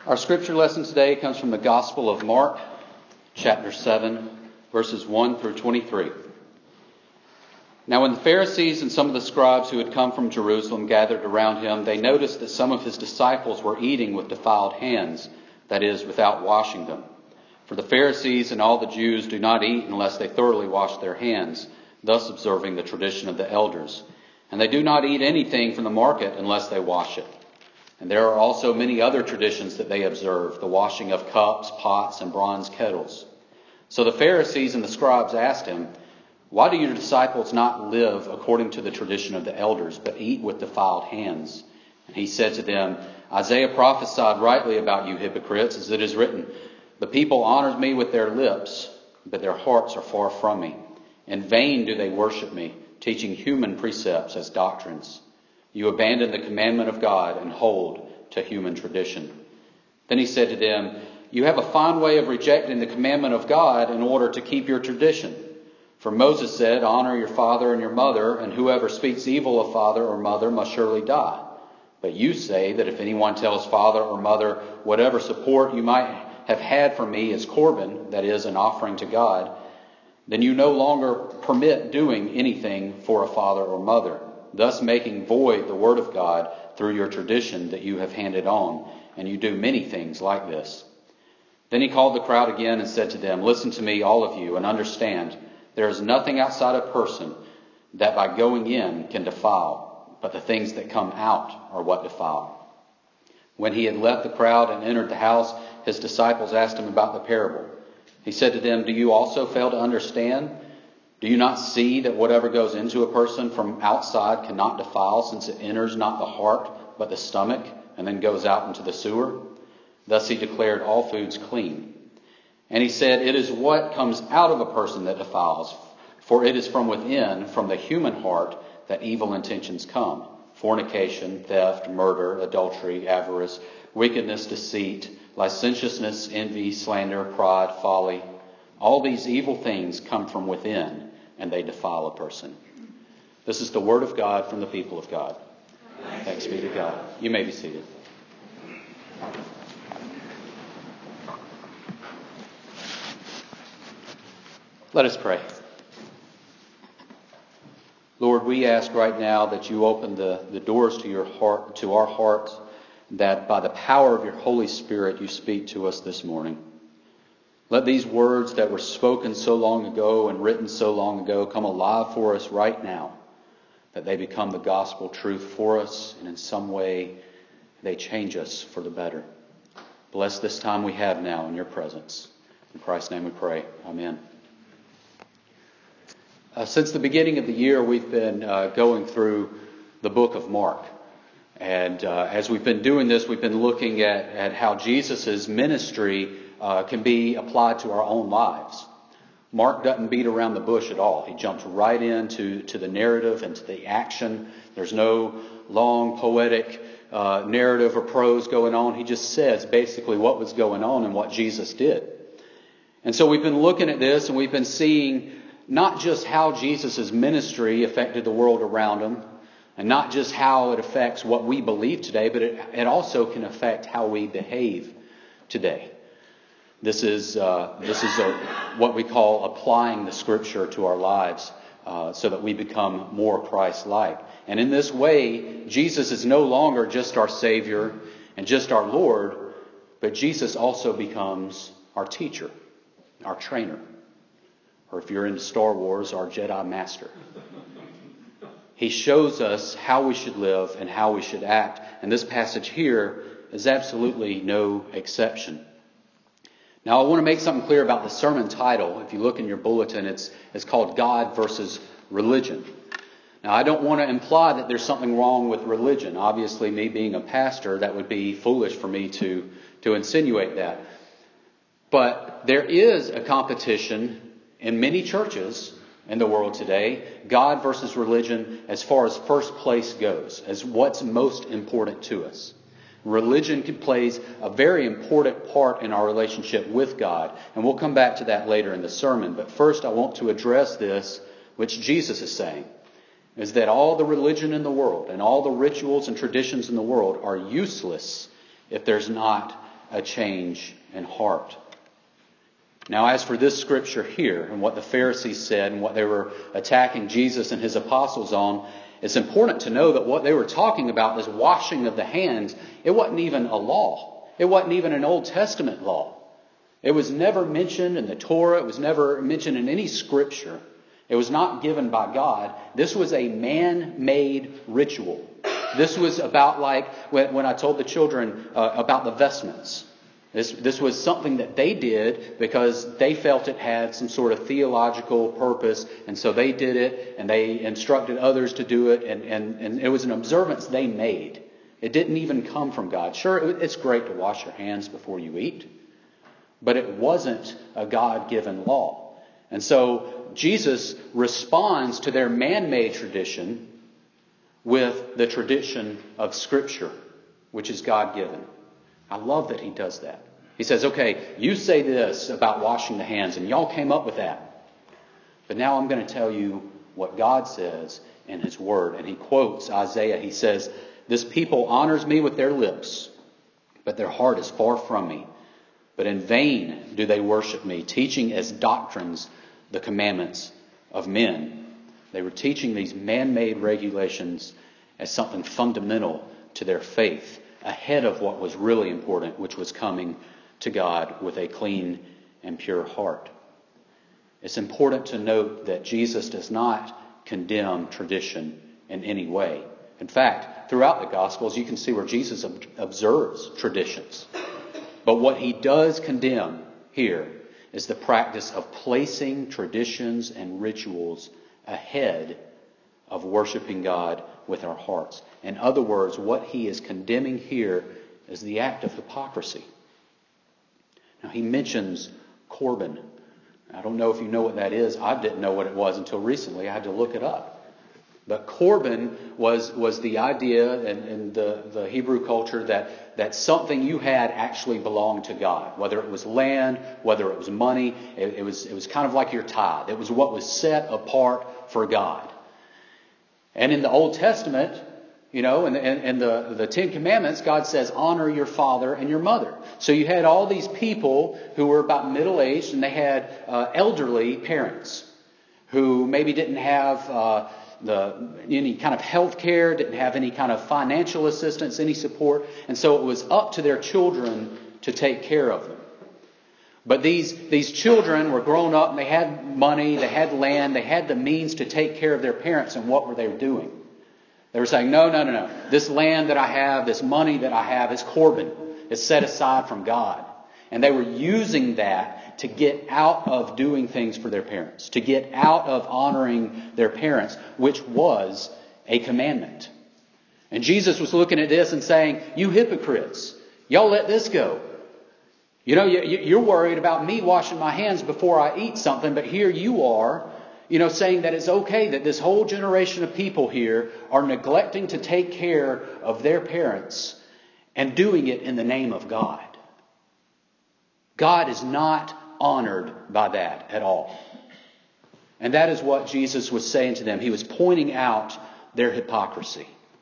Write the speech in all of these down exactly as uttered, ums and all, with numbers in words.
Our scripture lesson today comes from the Gospel of Mark, chapter seven, verses one through twenty-three. Now when the Pharisees and some of the scribes who had come from Jerusalem gathered around him, they noticed that some of his disciples were eating with defiled hands, that is, without washing them. For the Pharisees and all the Jews do not eat unless they thoroughly wash their hands, thus observing the tradition of the elders. And they do not eat anything from the market unless they wash it. And there are also many other traditions that they observe, the washing of cups, pots, and bronze kettles. So the Pharisees and the scribes asked him, "Why do your disciples not live according to the tradition of the elders, but eat with defiled hands?" And he said to them, "Isaiah prophesied rightly about you hypocrites, as it is written, 'The people honors me with their lips, but their hearts are far from me. In vain do they worship me, teaching human precepts as doctrines. You abandon the commandment of God and hold to human tradition.'" Then he said to them, "You have a fine way of rejecting the commandment of God in order to keep your tradition. For Moses said, 'Honor your father and your mother, and whoever speaks evil of father or mother must surely die.' But you say that if anyone tells father or mother, 'Whatever support you might have had from me is Corban,' that is, an offering to God, then you no longer permit doing anything for a father or mother, thus making void the word of God through your tradition that you have handed on, and you do many things like this." Then he called the crowd again and said to them, "Listen to me, all of you, and understand. There is nothing outside a person that by going in can defile, but the things that come out are what defile." When he had left the crowd and entered the house, his disciples asked him about the parable. He said to them, "Do you also fail to understand? Do you not see that whatever goes into a person from outside cannot defile, since it enters not the heart, but the stomach, and then goes out into the sewer?" Thus he declared all foods clean. And he said, "It is what comes out of a person that defiles, for it is from within, from the human heart, that evil intentions come: fornication, theft, murder, adultery, avarice, wickedness, deceit, licentiousness, envy, slander, pride, folly. All these evil things come from within, and they defile a person." This is the word of God from the people of God. Thanks be to God. You may be seated. Let us pray. Lord, we ask right now that you open the, the doors to your heart, to our hearts, that by the power of your Holy Spirit you speak to us this morning. Let these words that were spoken so long ago and written so long ago come alive for us right now, that they become the gospel truth for us, and in some way they change us for the better. Bless this time we have now in your presence. In Christ's name we pray. Amen. Uh, since the beginning of the year, we've been uh, going through the book of Mark. And uh, as we've been doing this, we've been looking at, at how Jesus' ministry uh, can be applied to our own lives. Mark doesn't beat around the bush at all. He jumps right into to the narrative and to the action. There's no long poetic uh, narrative or prose going on. He just says basically what was going on and what Jesus did. And so we've been looking at this, and we've been seeing not just how Jesus' ministry affected the world around him, and not just how it affects what we believe today, but it, it also can affect how we behave today. This is uh, this is a, what we call applying the Scripture to our lives, uh, so that we become more Christ-like. And in this way, Jesus is no longer just our Savior and just our Lord, but Jesus also becomes our teacher, our trainer, or if you're into Star Wars, our Jedi Master. He shows us how we should live and how we should act. And this passage here is absolutely no exception. Now, I want to make something clear about the sermon title. If you look in your bulletin, it's, it's called God versus Religion. Now, I don't want to imply that there's something wrong with religion. Obviously, me being a pastor, that would be foolish for me to, to insinuate that. But there is a competition in many churches in the world today, God versus religion, as far as first place goes, as what's most important to us. Religion plays a very important part in our relationship with God, and we'll come back to that later in the sermon. But first, I want to address this, which Jesus is saying, is that all the religion in the world and all the rituals and traditions in the world are useless if there's not a change in heart. Now, as for this scripture here and what the Pharisees said and what they were attacking Jesus and his apostles on, it's important to know that what they were talking about, this washing of the hands, it wasn't even a law. It wasn't even an Old Testament law. It was never mentioned in the Torah. It was never mentioned in any scripture. It was not given by God. This was a man-made ritual. This was about like when, when I told the children uh, about the vestments. This, this was something that they did because they felt it had some sort of theological purpose. And so they did it and they instructed others to do it. And, and, and it was an observance they made. It didn't even come from God. Sure, it, it's great to wash your hands before you eat. But it wasn't a God-given law. And so Jesus responds to their man-made tradition with the tradition of Scripture, which is God-given. I love that he does that. He says, okay, you say this about washing the hands, and y'all came up with that. But now I'm going to tell you what God says in his word. And he quotes Isaiah. He says, this people honors me with their lips, but their heart is far from me. But in vain do they worship me, teaching as doctrines the commandments of men. They were teaching these man-made regulations as something fundamental to their faith, ahead of what was really important, which was coming to God with a clean and pure heart. It's important to note that Jesus does not condemn tradition in any way. In fact, throughout the Gospels, you can see where Jesus ob- observes traditions. But what he does condemn here is the practice of placing traditions and rituals ahead of worshiping God with our hearts. In other words, what he is condemning here is the act of hypocrisy. Now, he mentions Corban. I don't know if you know what that is. I didn't know what it was until recently. I had to look it up. But Corban was, was the idea in, in the, the Hebrew culture that, that something you had actually belonged to God. Whether it was land, whether it was money, it, it was, it was kind of like your tithe. It was what was set apart for God. And in the Old Testament, you know, in, in, in the, the Ten Commandments, God says, honor your father and your mother. So you had all these people who were about middle-aged, and they had uh, elderly parents who maybe didn't have uh, the any kind of health care, didn't have any kind of financial assistance, any support. And so it was up to their children to take care of them. But these, these children were grown up and they had money, they had land, they had the means to take care of their parents. And what were they doing? They were saying, no, no, no, no. This land that I have, this money that I have is Corban. It's set aside from God. And they were using that to get out of doing things for their parents, to get out of honoring their parents, which was a commandment. And Jesus was looking at this and saying, you hypocrites, y'all let this go. You know, you're worried about me washing my hands before I eat something, but here you are, you know, saying that it's okay that this whole generation of people here are neglecting to take care of their parents and doing it in the name of God. God is not honored by that at all. And that is what Jesus was saying to them. He was pointing out their hypocrisy.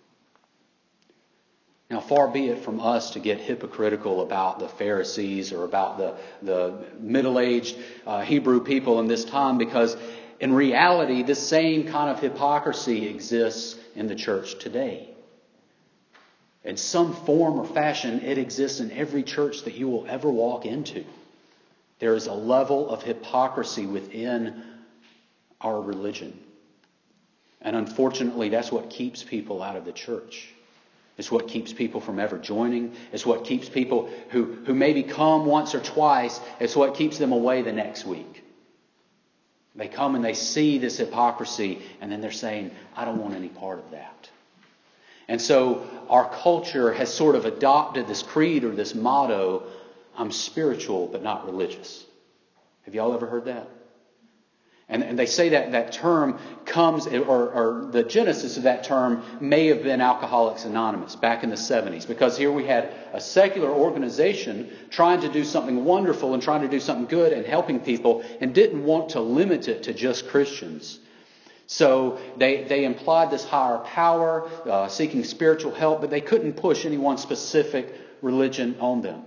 Now, far be it from us to get hypocritical about the Pharisees or about the, the middle-aged uh, Hebrew people in this time, because in reality, this same kind of hypocrisy exists in the church today. In some form or fashion, it exists in every church that you will ever walk into. There is a level of hypocrisy within our religion. And unfortunately, that's what keeps people out of the church. It's what keeps people from ever joining. It's what keeps people who, who maybe come once or twice. It's what keeps them away the next week. They come and they see this hypocrisy, and then they're saying, I don't want any part of that. And so our culture has sort of adopted this creed or this motto, I'm spiritual but not religious. Have y'all ever heard that? And, and they say that that term comes, or, or the genesis of that term may have been Alcoholics Anonymous back in the seventies. Because here we had a secular organization trying to do something wonderful and trying to do something good and helping people, and didn't want to limit it to just Christians. So they, they implied this higher power, uh, seeking spiritual help, but they couldn't push any one specific religion on them.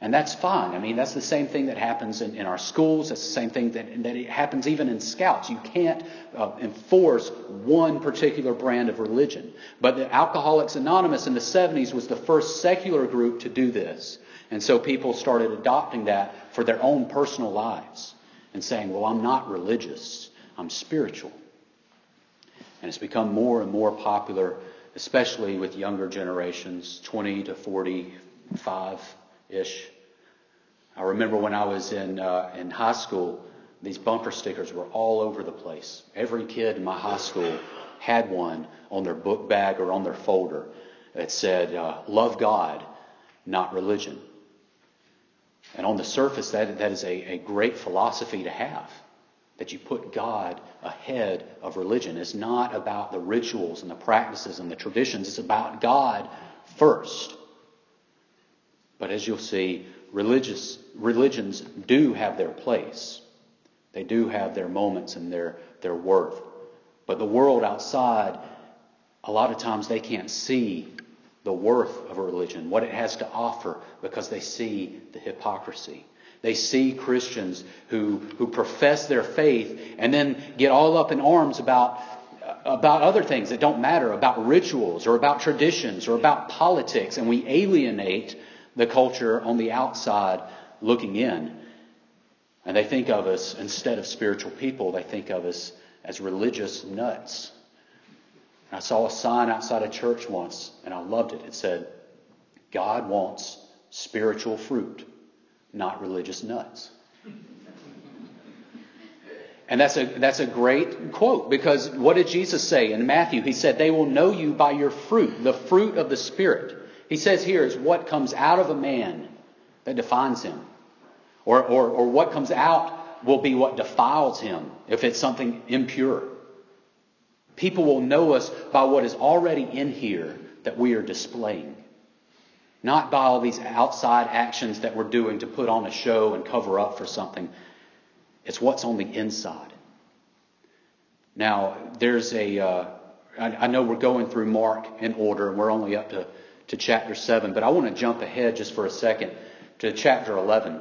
And that's fine. I mean, that's the same thing that happens in, in our schools. That's the same thing that, that it happens even in Scouts. You can't uh, enforce one particular brand of religion. But the Alcoholics Anonymous in the seventies was the first secular group to do this. And so people started adopting that for their own personal lives and saying, well, I'm not religious. I'm spiritual. And it's become more and more popular, especially with younger generations, twenty to forty-five-ish. I remember when I was in uh, in high school, these bumper stickers were all over the place. Every kid in my high school had one on their book bag or on their folder that said, uh, love God, not religion. And on the surface, that that is a, a great philosophy to have, that you put God ahead of religion. It's not about the rituals and the practices and the traditions. It's about God first. But as you'll see, religious religions do have their place. They do have their moments and their, their worth. But the world outside, a lot of times they can't see the worth of a religion, what it has to offer, because they see the hypocrisy. They see Christians who, who profess their faith and then get all up in arms about, about other things that don't matter, about rituals or about traditions or about politics, and we alienate the culture on the outside looking in. And they think of us, instead of spiritual people, they think of us as religious nuts. I saw a sign outside a church once, and I loved it. It said, God wants spiritual fruit, not religious nuts. And that's a that's a great quote, because what did Jesus say in Matthew? He said, they will know you by your fruit, the fruit of the Spirit. He says here is what comes out of a man that defines him. Or, or, or what comes out will be what defiles him if it's something impure. People will know us by what is already in here that we are displaying. Not by all these outside actions that we're doing to put on a show and cover up for something. It's what's on the inside. Now, there's a... Uh, I, I know we're going through Mark in order, and we're only up to, to chapter seven, but I want to jump ahead just for a second to chapter eleven.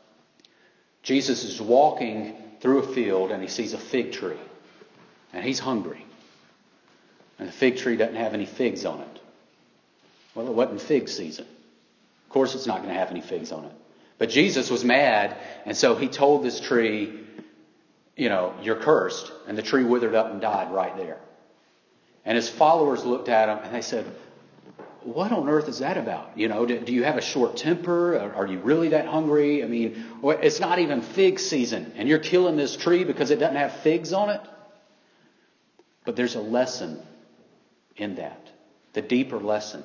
Jesus is walking through a field and he sees a fig tree. And he's hungry. And the fig tree doesn't have any figs on it. Well, it wasn't fig season. Of course it's not going to have any figs on it. But Jesus was mad, and so he told this tree, you know, you're cursed. And the tree withered up and died right there. And his followers looked at him and they said, what on earth is that about? You know, do, do you have a short temper? Are, are you really that hungry? I mean, it's not even fig season, and you're killing this tree because it doesn't have figs on it? But there's a lesson in that. The deeper lesson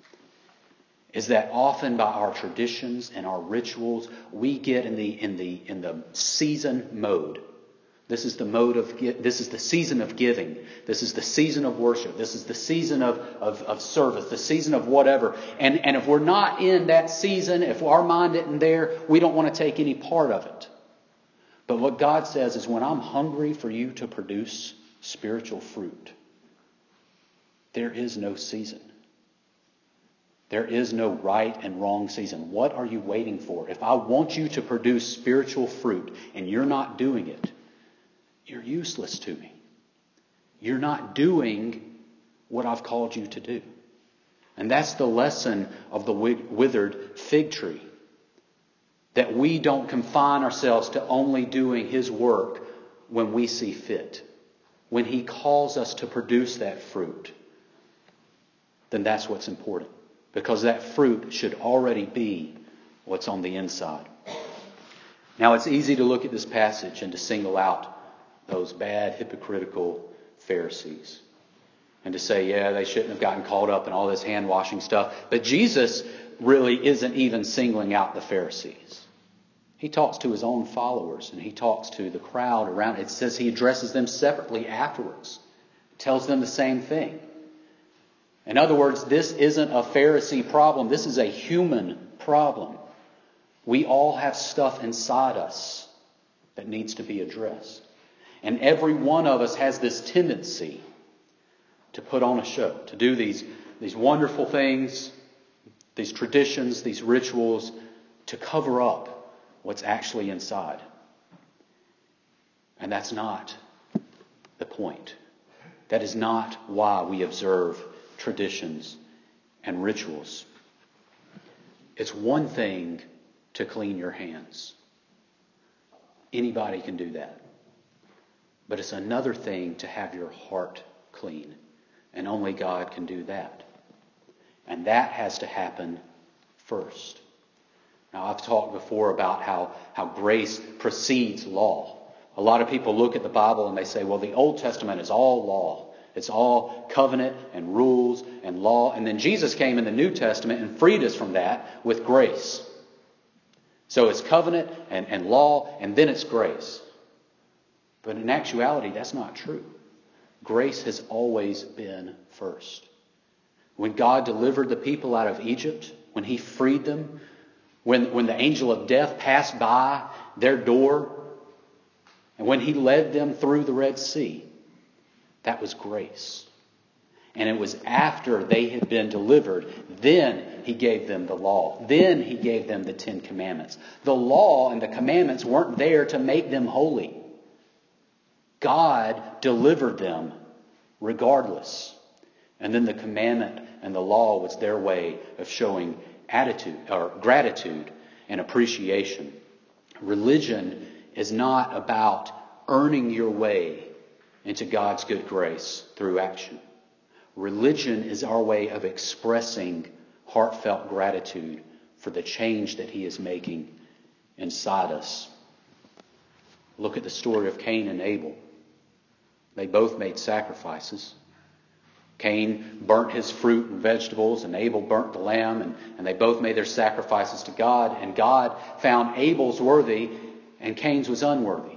is that often by our traditions and our rituals, we get in the in the in the season mode. This is the mode of this is the season of giving. This is the season of worship. This is the season of, of, of service, the season of whatever. And, and if we're not in that season, if our mind isn't there, we don't want to take any part of it. But what God says is, when I'm hungry for you to produce spiritual fruit, there is no season. There is no right and wrong season. What are you waiting for? If I want you to produce spiritual fruit and you're not doing it, you're useless to me. You're not doing what I've called you to do. And that's the lesson of the withered fig tree. That we don't confine ourselves to only doing His work when we see fit. When He calls us to produce that fruit, then that's what's important. Because that fruit should already be what's on the inside. Now, it's easy to look at this passage and to single out those bad, hypocritical Pharisees. And to say, yeah, they shouldn't have gotten caught up in all this hand-washing stuff. But Jesus really isn't even singling out the Pharisees. He talks to His own followers, and He talks to the crowd around. It says He addresses them separately afterwards. Tells them the same thing. In other words, this isn't a Pharisee problem. This is a human problem. We all have stuff inside us that needs to be addressed. And every one of us has this tendency to put on a show, to do these, these wonderful things, these traditions, these rituals, to cover up what's actually inside. And that's not the point. That is not why we observe traditions and rituals. It's one thing to clean your hands. Anybody can do that. But it's another thing to have your heart clean. And only God can do that. And that has to happen first. Now, I've talked before about how, how grace precedes law. A lot of people look at the Bible and they say, well, the Old Testament is all law. It's all covenant and rules and law. And then Jesus came in the New Testament and freed us from that with grace. So it's covenant and, and law, and then it's grace. But in actuality, that's not true. Grace has always been first. When God delivered the people out of Egypt, when he freed them, when, when the angel of death passed by their door, and when he led them through the Red Sea, that was grace. And it was after they had been delivered, then he gave them the law. Then he gave them the Ten Commandments. The law and the commandments weren't there to make them holy. God delivered them regardless. And then the commandment and the law was their way of showing attitude or gratitude and appreciation. Religion is not about earning your way into God's good grace through action. Religion is our way of expressing heartfelt gratitude for the change that he is making inside us. Look at the story of Cain and Abel. They both made sacrifices. Cain burnt his fruit and vegetables, and Abel burnt the lamb, and, and they both made their sacrifices to God. And God found Abel's worthy, and Cain's was unworthy.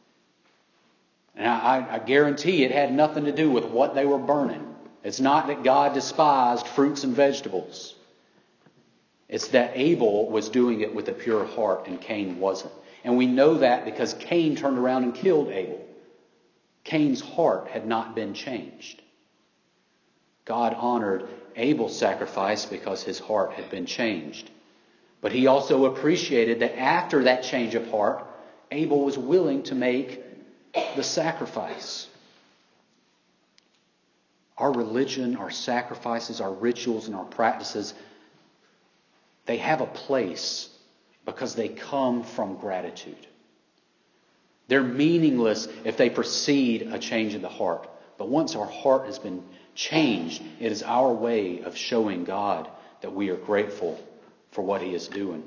And I, I guarantee it had nothing to do with what they were burning. It's not that God despised fruits and vegetables. It's that Abel was doing it with a pure heart and Cain wasn't. And we know that because Cain turned around and killed Abel. Cain's heart had not been changed. God honored Abel's sacrifice because his heart had been changed. But he also appreciated that after that change of heart, Abel was willing to make the sacrifice. Our religion, our sacrifices, our rituals, and our practices, they have a place because they come from gratitude. They're meaningless if they precede a change in the heart. But once our heart has been changed, it is our way of showing God that we are grateful for what he is doing.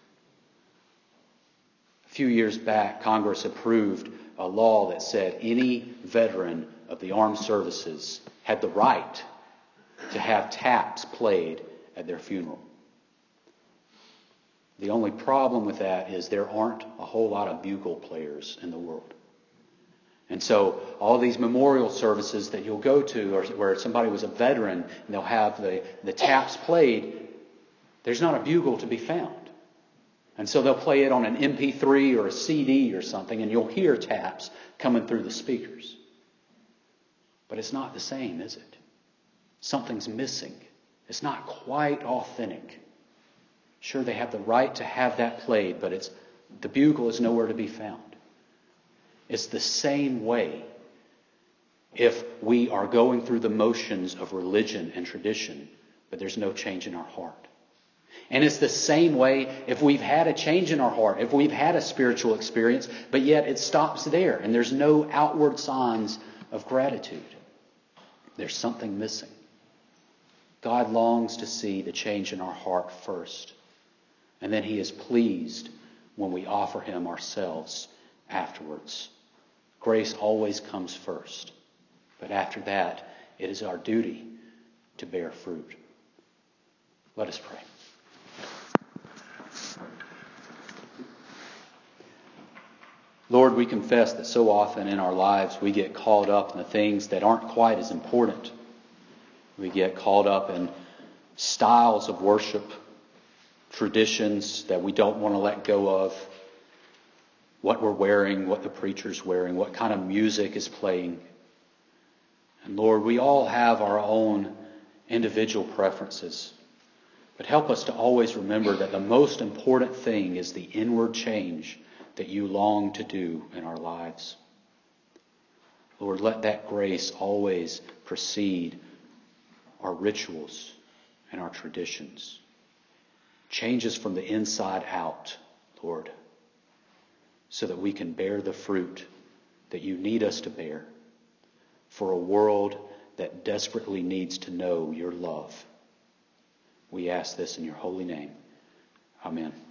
A few years back, Congress approved a law that said any veteran of the armed services had the right to have taps played at their funeral. The only problem with that is there aren't a whole lot of bugle players in the world. And so all these memorial services that you'll go to or where somebody was a veteran and they'll have the, the taps played, there's not a bugle to be found. And so they'll play it on an M P three or a C D or something, and you'll hear taps coming through the speakers. But it's not the same, is it? Something's missing. It's not quite authentic. Sure, they have the right to have that played, but it's the bugle is nowhere to be found. It's the same way if we are going through the motions of religion and tradition, but there's no change in our heart. And it's the same way if we've had a change in our heart, if we've had a spiritual experience, but yet it stops there and there's no outward signs of gratitude. There's something missing. God longs to see the change in our heart first. And then he is pleased when we offer him ourselves afterwards. Grace always comes first. But after that, it is our duty to bear fruit. Let us pray. Lord, we confess that so often in our lives we get caught up in the things that aren't quite as important. We get caught up in styles of worship, traditions that we don't want to let go of, what we're wearing, what the preacher's wearing, what kind of music is playing. And Lord, we all have our own individual preferences. But help us to always remember that the most important thing is the inward change that you long to do in our lives. Lord, let that grace always precede our rituals and our traditions. Change us from the inside out, Lord, so that we can bear the fruit that you need us to bear for a world that desperately needs to know your love. We ask this in your holy name. Amen.